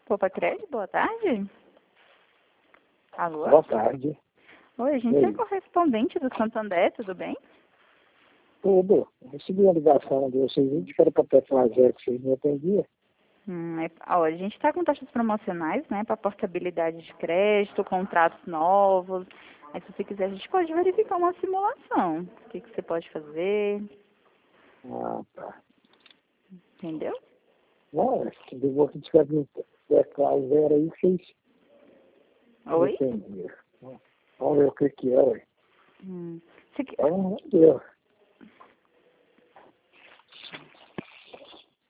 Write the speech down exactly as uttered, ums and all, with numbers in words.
Poupa Crédito, boa tarde. Alô? Boa tarde. Oi, a gente é correspondente do Santander, tudo bem? Tudo. Eu recebi uma ligação de vocês que era para Petrolazé que vocês me atendiam. Hum, é, ó, a gente está com taxas promocionais, né, para portabilidade de crédito, contratos novos. Aí, se você quiser, a gente pode verificar uma simulação. O que, que você pode fazer, Ah, tá. entendeu? Não, é que eu vou que tiver me Petrolazé aí, vocês me Oi? atendiam. Vamos ver o que que é, ué. Hum, você, que- É um Deus.